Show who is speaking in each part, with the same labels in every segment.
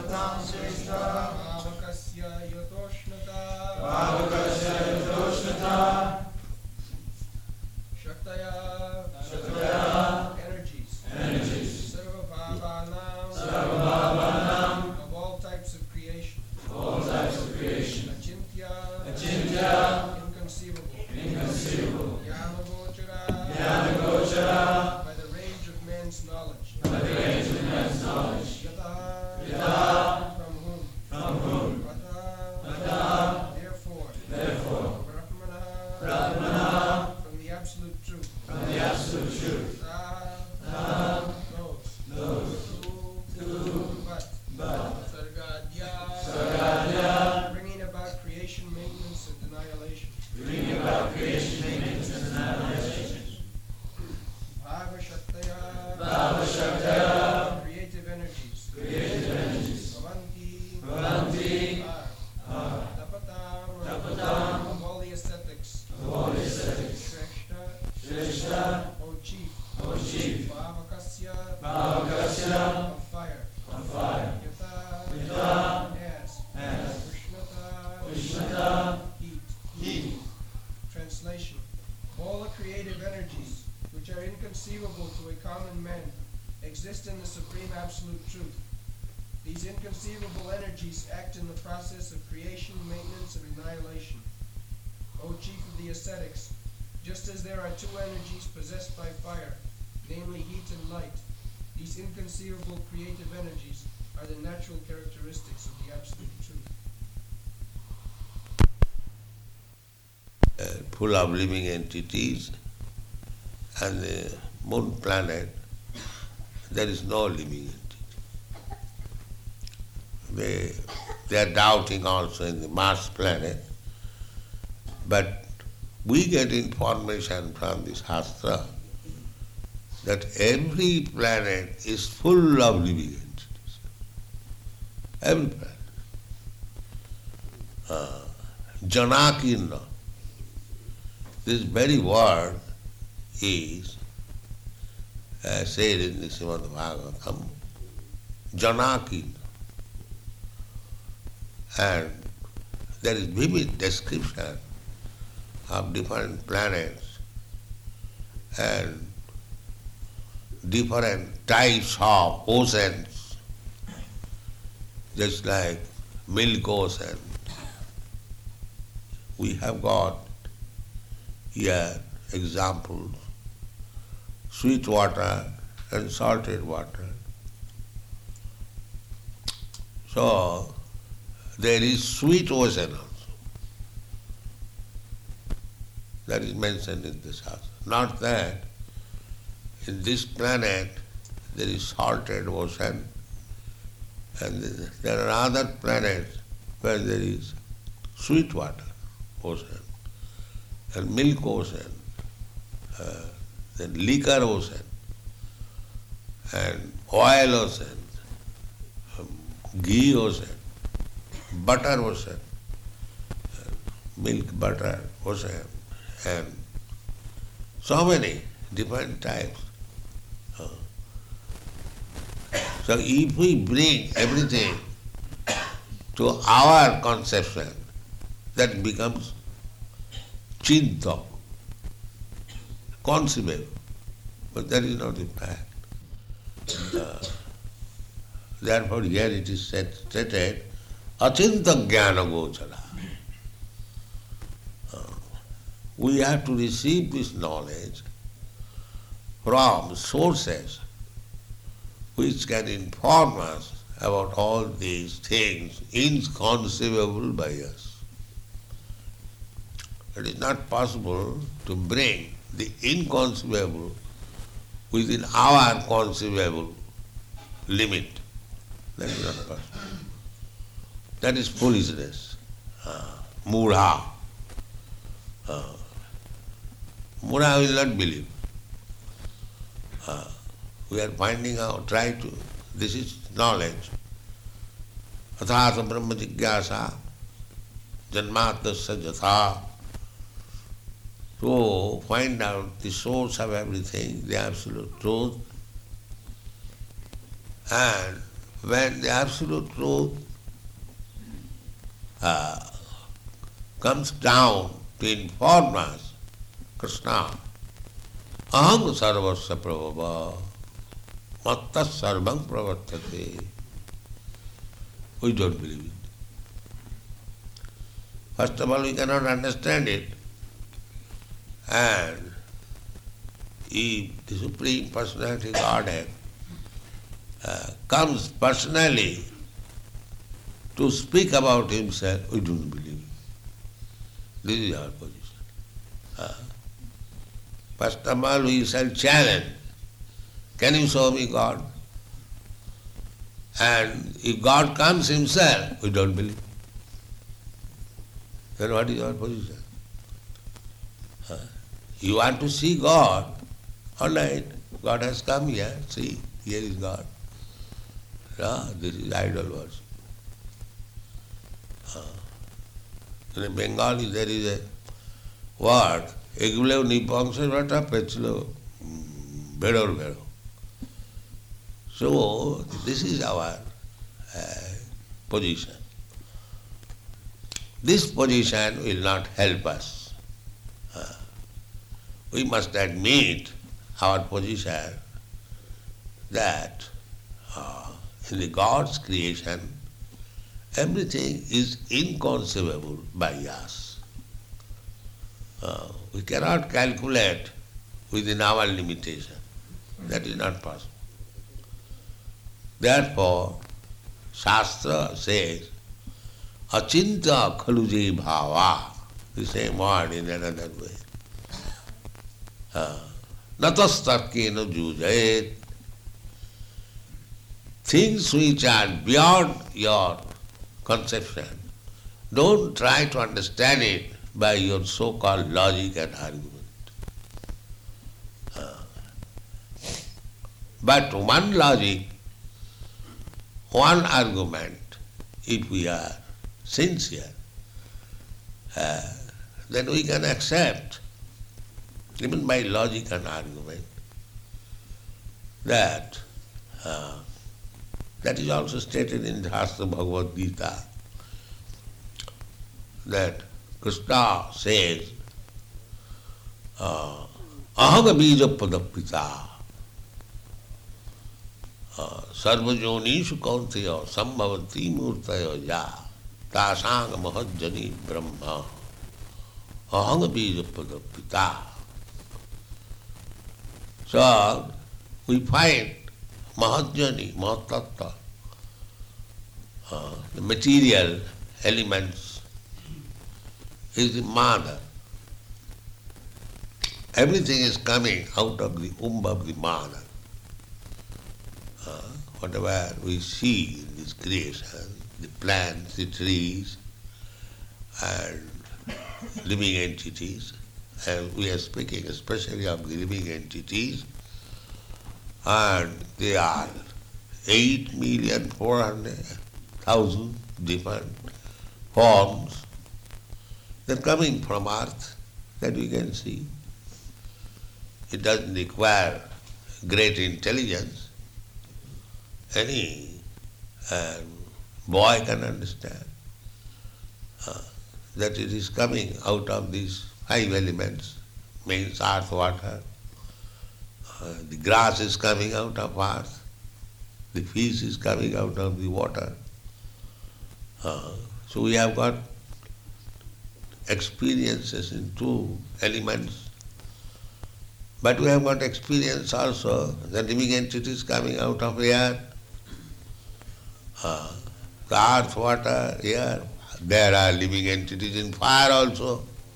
Speaker 1: Pavakasya yatoshnata Shaktaya energies Sarva Bhavanam of all types of creation Achintya inconceivable Jnana by the range of man's knowledge Yataha from whom Vata therefore Brahmana from the absolute truth knows but Sargadya bringing about creation, maintenance and annihilation Bhava Shaktaya creative energies Bhavanti Tapatam of all the ascetics Shreshta O chief Pavakasya of fire Yata as Ushnata heat Translation all the creative energies which are inconceivable to a common man exist in the supreme absolute truth. These inconceivable energies act in the process of creation, maintenance, and annihilation. O chief of the ascetics, just as there are two energies possessed by fire, namely heat and light, these inconceivable creative energies are the natural characteristics of the absolute truth.
Speaker 2: Full of living entities, and the moon planet, there is no living entity. They are doubting also in the Mars planet, but we get information from the Shastra that every planet is full of living entities. Every planet. Janakirna. This very word is said in the Srimad Bhagavatam, Janakirna. And there is vivid description of different planets and different types of oceans, just like Milk Ocean. We have got here examples, sweet water and salted water. So, there is sweet ocean also. That is mentioned in the Shastra. Not that in this planet there is salted ocean and there are other planets where there is sweet water ocean and milk ocean, then liquor ocean and oil ocean, ghee ocean, butter ocean, milk butter ocean, and so many different types. So if we bring everything to our conception, that becomes chinta, conceivable, but that is not the fact. Therefore here it is stated, achinta jnana gochara. We have to receive this knowledge from sources which can inform us about all these things inconceivable by us. It is not possible to bring the inconceivable within our conceivable limit. That is not possible. That is foolishness. Mudha. Mudha will not believe. We are finding out, this is knowledge. Athāsa brahma jigyāsa, janmatasya jatha. So find out the source of everything, the absolute truth, and when the absolute truth comes down to inform us, Krishna, aham sarvasya prabhava, mattas sarvam pravartate. We don't believe it. First of all, we cannot understand it. And if the Supreme Personality Godhead comes personally to speak about himself, we don't believe it. This is our position. First of all, we shall challenge, can you show me God? And if God comes himself, we don't believe. Then what is our position? You want to see God? All right, God has come here. See, here is God. This is idol worship. In Bengali there is a word, এগুলো নিপংসের ভাটা পেছিল বেড়োর বেড়ো. So this is our position. This position will not help us. We must admit our position that in the God's creation everything is inconceivable by us. We cannot calculate within our limitation. That is not possible. Therefore, Shastra says, achinta khaluji bhava, the same word in another way. Natastarkena jujayet. Things which are beyond your conception, don't try to understand it by your so-called logic and argument. But one logic, one argument, if we are sincere, then we can accept, even by logic and argument, that that is also stated in the Shastra Bhagavad Gita, that Krishna says, aham bija padapita, sarvajonishu kaunteya sambhavati murtaya ya, tasang mahajjani brahma, aham bija padapita. So, we find Mahajjani, Mahatattva, the material elements, is the mother. Everything is coming out of the womb of the mother. Whatever we see in this creation, the plants, the trees, and living entities, and we are speaking especially of the living entities, and they are 8,400,000 different forms. They're coming from earth, that we can see. It doesn't require great intelligence. Any boy can understand that it is coming out of these 5 elements, means earth, water. The grass is coming out of earth, the fish is coming out of the water. So we have got experiences in 2 elements, but we have got experience also, the living entities coming out of air, the earth, water, air. There are living entities in fire also.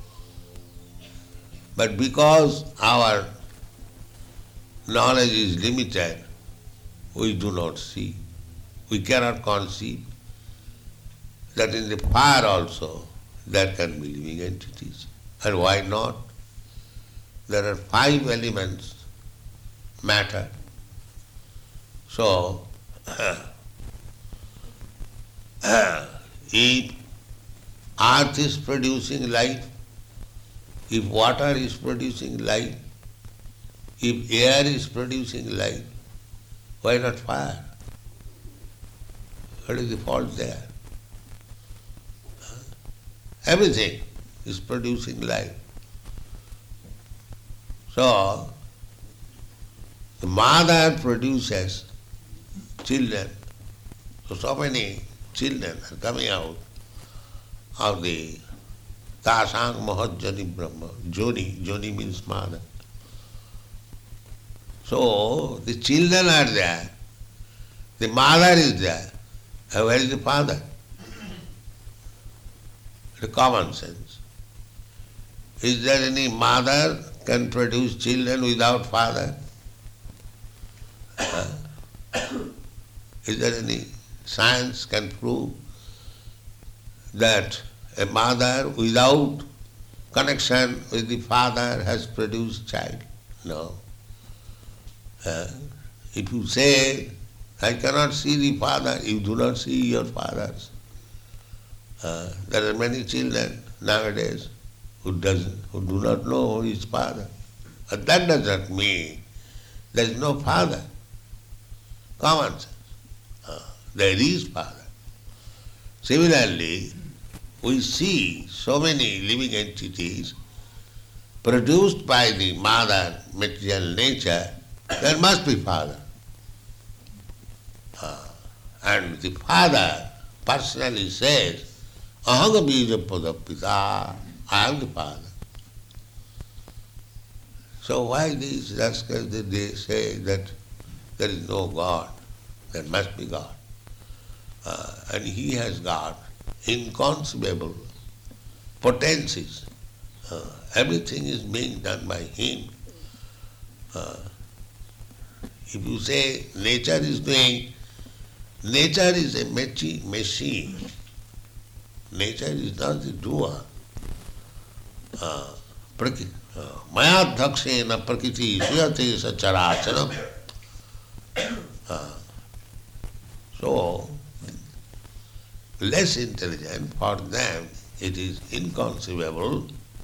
Speaker 2: But because our knowledge is limited, we do not see. We cannot conceive that in the fire also there can be living entities. And why not? There are 5 elements, matter. So, if earth is producing life, if water is producing life, if air is producing life, why not fire? What is the fault there? Everything is producing life. So, the mother produces children. So many children are coming out of the Tasang Mahajjani Brahma. Joni means mother. So, the children are there. The mother is there. And where is the father? The common sense. Is there any mother can produce children without father? Is there any science can prove that a mother without connection with the father has produced child? No. If you say, I cannot see the father, you do not see your fathers. There are many children nowadays who do not know his father. But that does not mean there is no father. Common sense. There is father. Similarly, we see so many living entities produced by the mother material nature, there must be father. And the father personally says, Ahanga bija padapita, I am the father. So why these rascals they say that there is no God? There must be God. And he has got inconceivable potencies. Everything is being done by him. If you say nature is doing, nature is a machine. Nature is not the doer. Maya dhakshena prakriti suyate sacharachanam. So, less intelligent, for them it is inconceivable,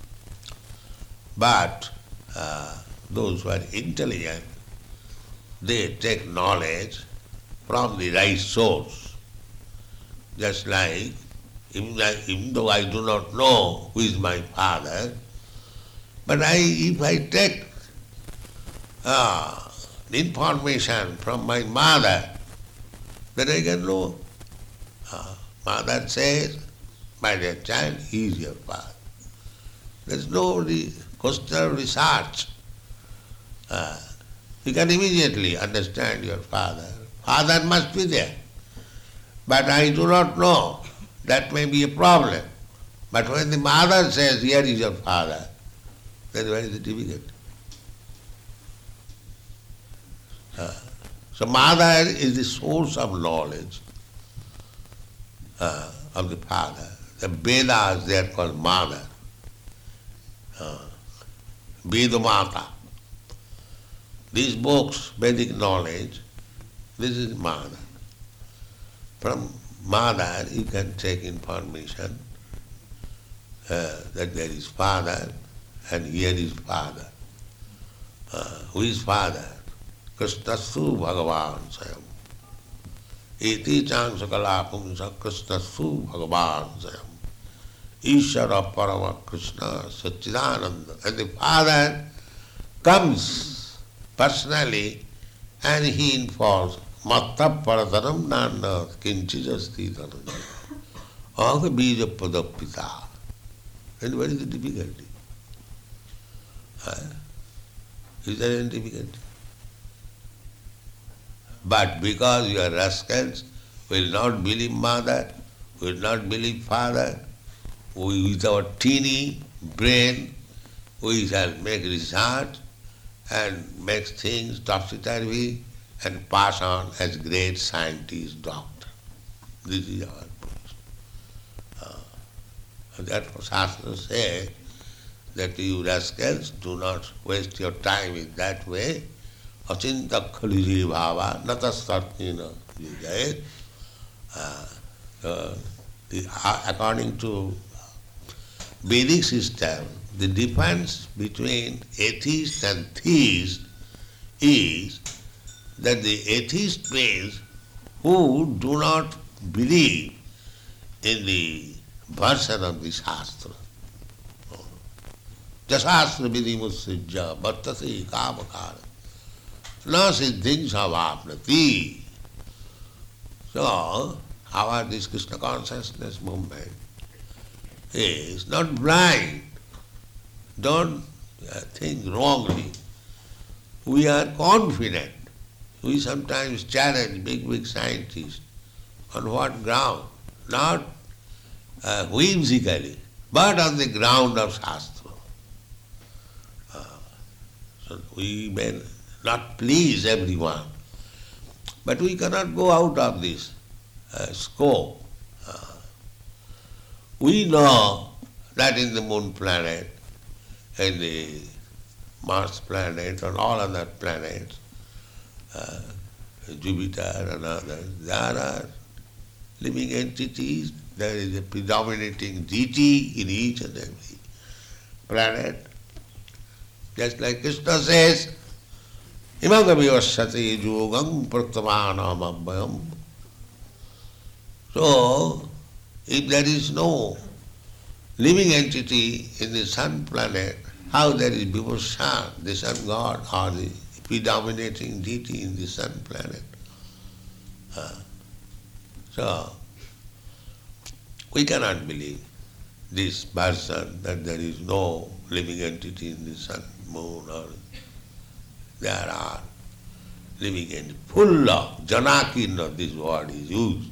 Speaker 2: but those who are intelligent, they take knowledge from the right source. Just like, even though I do not know who is my father, but if I take the information from my mother, then I can know. Mother says, my dear child, he is your father. There is no question of research. You can immediately understand your father. Father must be there. But I do not know. That may be a problem. But when the mother says, here is your father, then where is the difficulty? So mother is the source of knowledge of the father. The Vedas, they are called mother. Vedamata. These books, Vedic knowledge, this is mother. From mother you can take information that there is father and here is father. Who is father? Krishnasu Bhagavan Sayam. Iti chang sakala pumsa Krishnasu Bhagavan Sayam. Ishara Parama Krishna Satchidananda. And the father comes personally and he informs Matta Paradaram Nanda Kinchijasti Dhanam. Ahanga bija padapita. And what is the difficulty? Is there any difficulty? But because you are rascals, will not believe mother, will not believe father, with our teeny brain, we shall make research and make things topsy-turvy and pass on as great scientist, doctor. This is our position. Therefore Shastra says that you rascals do not waste your time in that way. Achinta khaliji bhava natastartina jayet. According to Vedic system, the difference between atheist and theist is that the atheist means who do not believe in the version of the Shastra. Jasastra vidhi musijja bhattasi kamakara na siddhing savapnati. So, our this Krishna consciousness movement is not blind. Don't think wrongly. We are confident. We sometimes challenge big scientists. On what ground? Not whimsically, but on the ground of Shastra. So we may not please everyone, but we cannot go out of this scope. We know that in the moon planet, in the Mars planet, and all other planets, Jupiter and others, there are living entities. There is a predominating deity in each and every planet. Just like Krishna says, Imagavivasati yogam prathamanam abhayam. So, if there is no living entity in the sun planet, how there is Vibhushan, the sun god, or the predominating deity in the sun planet? So, we cannot believe this person that there is no living entity in the sun, moon, or there are living entities. Full of Janakirna, this word is used.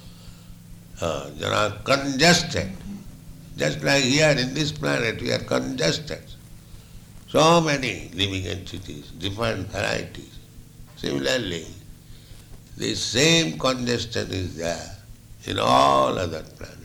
Speaker 2: Congested. Just like here in this planet we are congested. So many living entities, different varieties. Similarly, the same congestion is there in all other planets.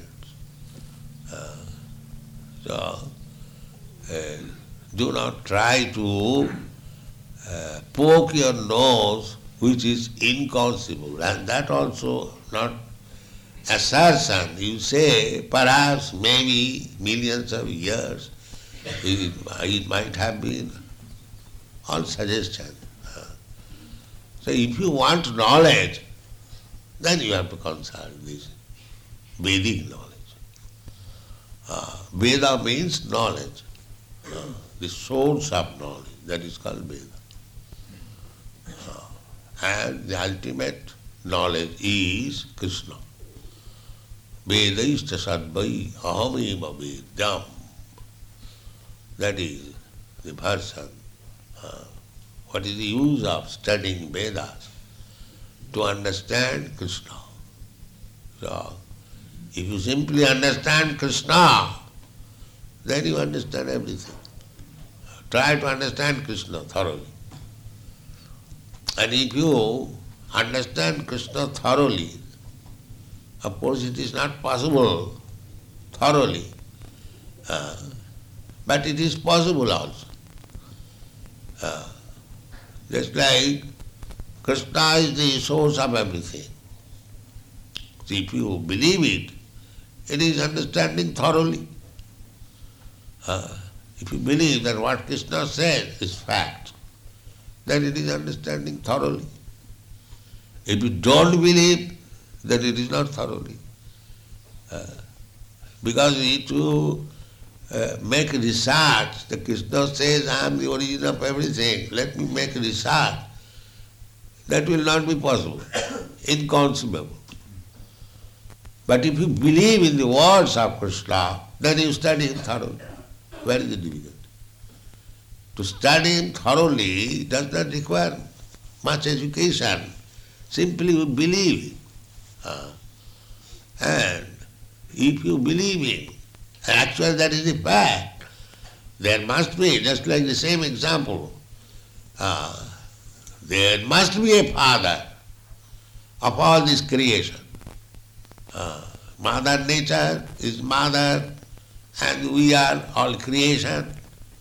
Speaker 2: Do not try to poke your nose, which is inconceivable, and that also not assertion. You say perhaps, maybe, millions of years, it might have been all suggestion. So if you want knowledge, then you have to consult this Vedic knowledge. Veda means knowledge, the source of knowledge, that is called Veda. And the ultimate knowledge is Krishna. Vedaishta sadvai ahameva vedam. That is the person. What is the use of studying Vedas? To understand Krishna. So, if you simply understand Krishna, then you understand everything. Try to understand Krishna thoroughly. And if you understand Krishna thoroughly, of course it is not possible thoroughly, but it is possible also. Just like Krishna is the source of everything. So if you believe it, it is understanding thoroughly. If you believe that what Krishna says is fact, then it is understanding thoroughly. If you don't believe, then it is not thoroughly. Because if you make research, the Krishna says, I am the origin of everything, let me make research, that will not be possible, inconceivable. But if you believe in the words of Krishna, then you study him thoroughly. Where is the difficulty? To study him thoroughly does not require much education. Simply you believe him. And if you believe him, actually that is the fact, there must be, just like the same example, there must be a father of all this creation. Mother Nature is mother, and we are all creation,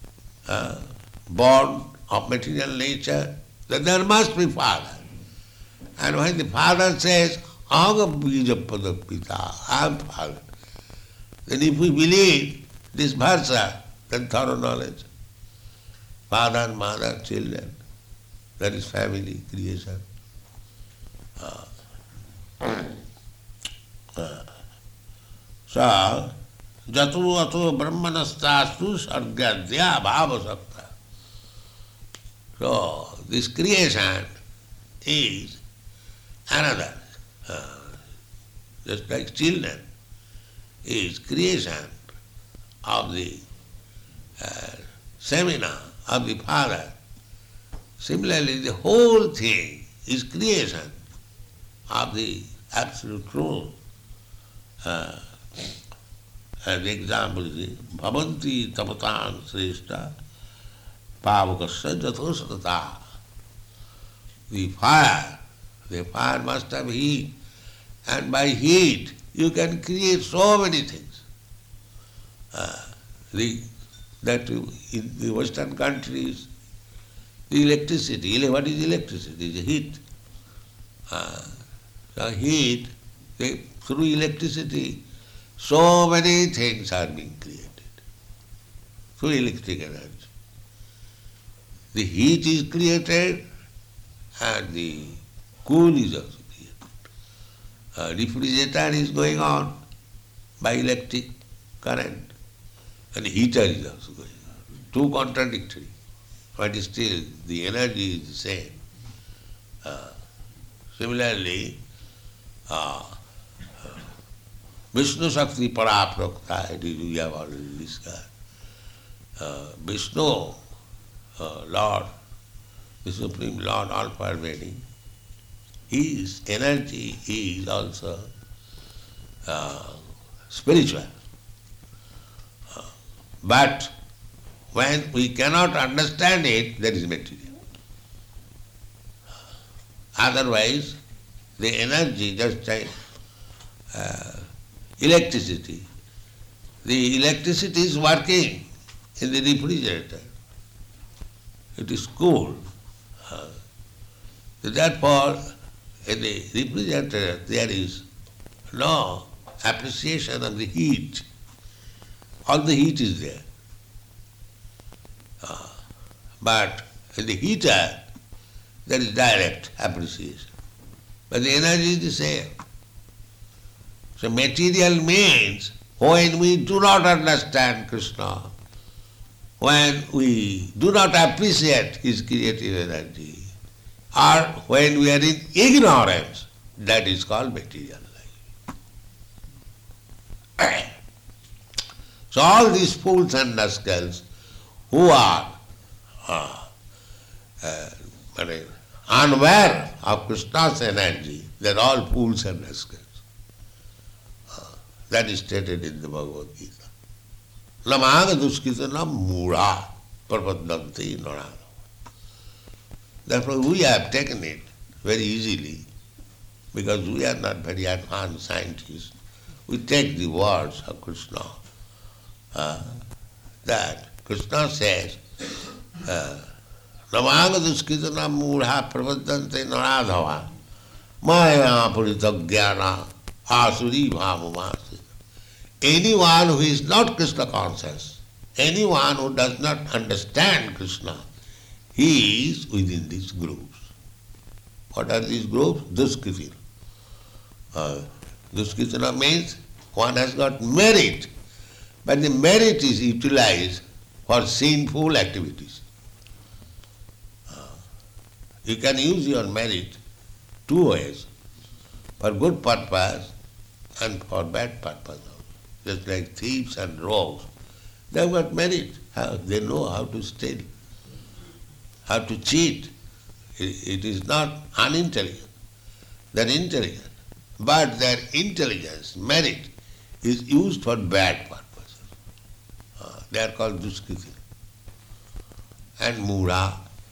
Speaker 2: born of material nature, then there must be father. And when the father says, Aham Bijapada Pita, I am father, then if we believe this versa, then thorough knowledge. Father and mother, children, that is family, creation. So, jatu ato brahmanastastu sargadya bhavasakta. So, this creation is another, just like children, is creation of the seminar of the father. Similarly, the whole thing is creation of the absolute truth. And the example is bhavanti tapatan sreshta pavakasya jathosatata. The fire must have heat, and by heat you can create so many things. That in the Western countries, the electricity, what is electricity? It is heat. So heat, through electricity, so many things are being created through electric energy. The heat is created and the cool is also created. Refrigerator is going on by electric current, and heater is also going on. Two contradictory, but still the energy is the same. Similarly, Vishnu Shakti Paraprokta, it is we have already discussed. Vishnu, Lord, the Supreme Lord, all-pervading, his energy is also spiritual. But when we cannot understand it, that is material. Otherwise, the energy, just like electricity, the electricity is working in the refrigerator. It is cool. Therefore, in the refrigerator there is no appreciation of the heat. All the heat is there. But in the heater, there is direct appreciation. But the energy is the same. So material means when we do not understand Krishna, when we do not appreciate his creative energy, or when we are in ignorance, that is called material life. So all these fools and rascals who are unaware of Krishna's energy, they are all fools and rascals. That is stated in the Bhagavad Gita. Namaga duskita nam mura prapadanti narada. Therefore we have taken it very easily, because we are not very advanced scientists. We take the words of Krishna, that Krishna says, Namaga duskita nam mura prapadanti naradhava maya puritagyana asuri bhavamasi. Anyone who is not Krishna conscious, anyone who does not understand Krishna, he is within these groups. What are these groups? Duskritina. Duskritina means one has got merit, but the merit is utilized for sinful activities. You can use your merit two ways, for good purpose and for bad purpose. Just like thieves and rogues, they have got merit. They know how to steal, how to cheat. It is not unintelligent. They are intelligent. But their intelligence, merit, is used for bad purposes. They are called duskritina. And mura,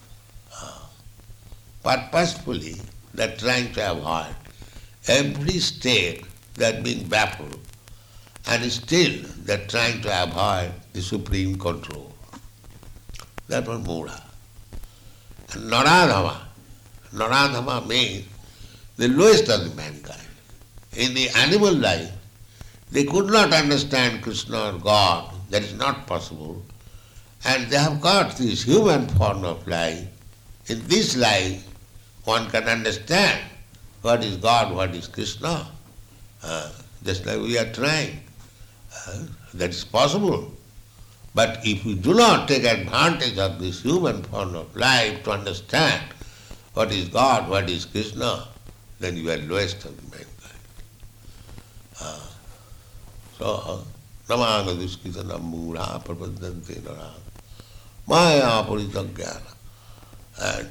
Speaker 2: purposefully they are trying to avoid every step they are being baffled, and still they are trying to avoid the supreme control. Therefore mura. And naradhava. Naradhava means the lowest of the mankind. In the animal life, they could not understand Krishna or God. That is not possible. And they have got this human form of life. In this life, one can understand what is God, what is Krishna. just like we are trying. That is possible. But if we do not take advantage of this human form of life to understand what is God, what is Krishna, then you are lowest of mankind. So, namanga duskitana mura prapadante nara maya puritagyana. And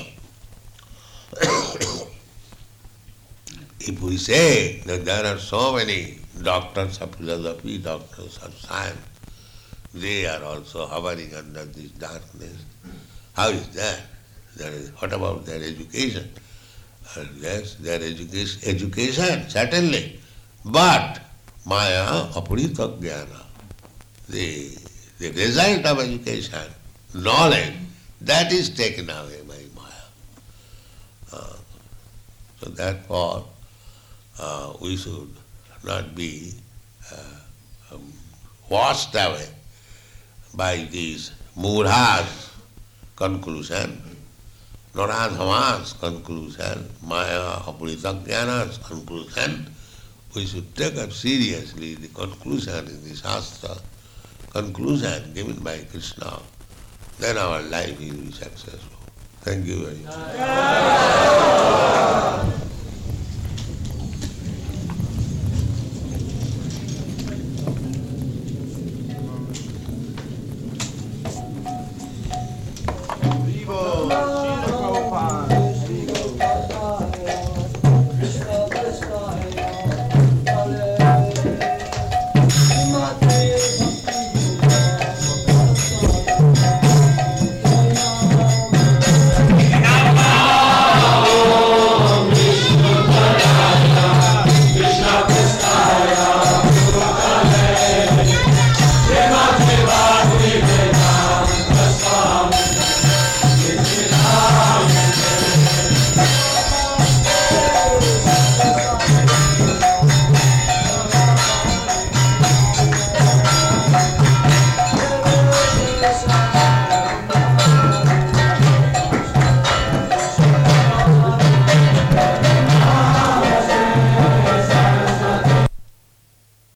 Speaker 2: if we say that there are so many doctors of philosophy, doctors of science, they are also hovering under this darkness, how is that? What about their education? Yes, their education, certainly. But Maya apurita jnana, the result of education, knowledge, that is taken away by Maya. So therefore, we should not be washed away by these murhas conclusion, Naradhama's conclusion, Maya apurita jnana's conclusion. We should take up seriously the conclusion in the Shastra, conclusion given by Krishna. Then our life will be successful. Thank you very much.